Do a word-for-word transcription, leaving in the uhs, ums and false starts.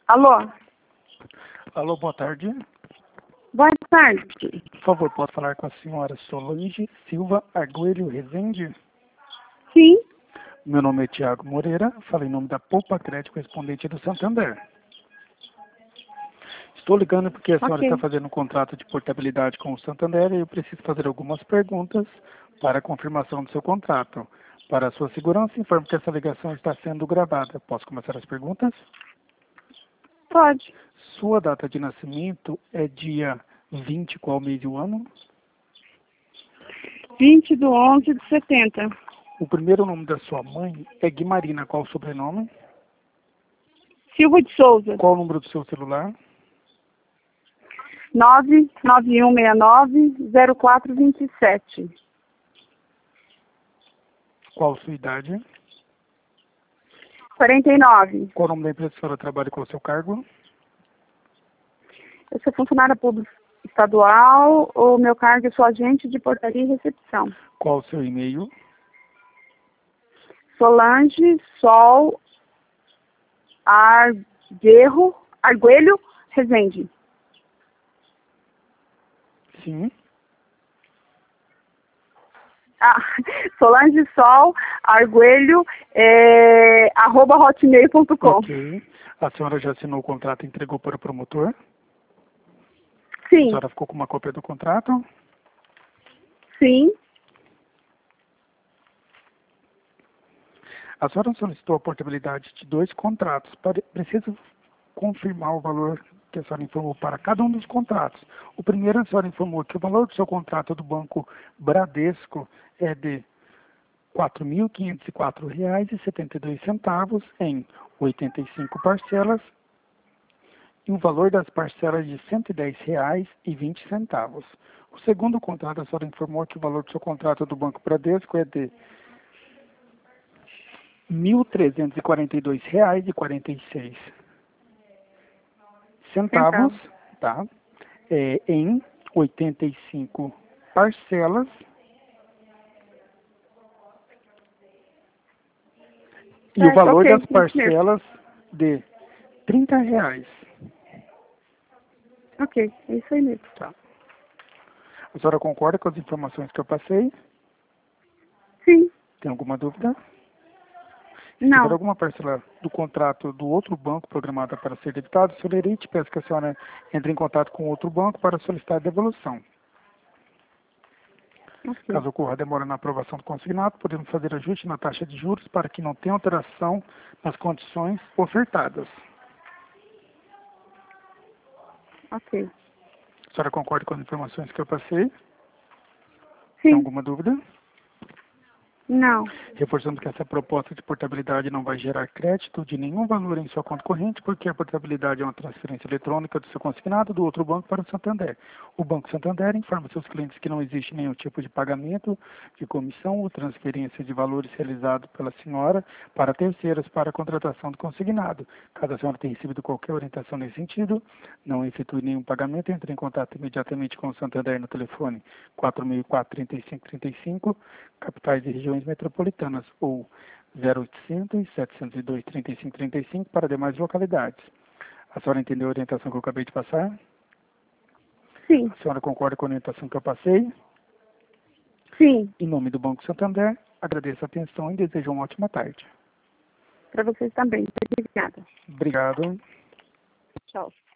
Alô? Alô, boa tarde. Boa tarde. Por favor, posso falar com a senhora Solange Silva Arguelho Rezende? Sim. Meu nome é Tiago Moreira, falo em nome da Poupa Crédito Correspondente do Santander. Estou ligando porque a senhora Ok. está fazendo um contrato de portabilidade com o Santander e eu preciso fazer algumas perguntas para a confirmação do seu contrato. Para a sua segurança, informo que essa ligação está sendo gravada. Posso começar as perguntas? Pode. Sua data de nascimento é dia vinte, qual mês e o ano? vinte do onze de setenta. O primeiro nome da sua mãe é Guimarina, qual o sobrenome? Silva de Souza. Qual o número do seu celular? nove nove um seis nove zero quatro dois sete. Qual a sua idade? quarenta e nove. Qual o nome da empresa que a senhora trabalha e qual o seu cargo? Eu sou funcionária pública estadual. O meu cargo, eu sou agente de portaria e recepção. Qual o seu e-mail? Solange Sol Arguelho, Arguelho Rezende. Sim. Ah, Solange Sol Arguelho é, arroba hotmail ponto com. Ok. A senhora já assinou o contrato e entregou para o promotor? A Sim, senhora ficou com uma cópia do contrato? sim. A senhora solicitou a portabilidade de dois contratos. Pare- Preciso confirmar o valor que a senhora informou para cada um dos contratos. O primeiro, a senhora informou que o valor do seu contrato do Banco Bradesco é de quatro mil quinhentos e quatro reais e setenta e dois centavos em oitenta e cinco parcelas e o valor das parcelas de cento e dez reais e vinte centavos. O segundo contrato, a senhora informou que o valor do seu contrato do Banco Bradesco é de mil trezentos e quarenta e dois reais e quarenta e seis centavos, tá? É, em oitenta e cinco parcelas e o Certo, valor ok, das isso mesmo. parcelas de trinta reais. Ok, é isso aí mesmo. Tá. A senhora concorda com as informações que eu passei? Sim, Tem alguma dúvida? Se tiver não. alguma parcela do contrato do outro banco programada para ser debitado, a senhora irei te peço que a senhora entre em contato com outro banco para solicitar a devolução. Ok, Caso ocorra demora na aprovação do consignado, podemos fazer ajuste na taxa de juros para que não tenha alteração nas condições ofertadas. ok. A senhora concorda com as informações que eu passei? Tem Sim, alguma dúvida? não. Reforçando que essa proposta de portabilidade não vai gerar crédito de nenhum valor em sua conta corrente, porque a portabilidade é uma transferência eletrônica do seu consignado do outro banco para o Santander. O Banco Santander informa seus clientes que não existe nenhum tipo de pagamento de comissão ou transferência de valores realizado pela senhora para terceiros para a contratação do consignado. Caso a senhora tenha recebido qualquer orientação nesse sentido, não efetue nenhum pagamento, entre em contato imediatamente com o Santander no telefone quatro mil e quatro, trinta e cinco trinta e cinco, capitais e regiões metropolitanas, ou zero oitocentos, setecentos e dois, trinta e cinco trinta e cinco para demais localidades. A senhora entendeu a orientação que eu acabei de passar? Sim, A senhora concorda com a orientação que eu passei? sim. Em nome do Banco Santander, agradeço a atenção e desejo uma ótima tarde. Para vocês também. Obrigada. Obrigado. Tchau.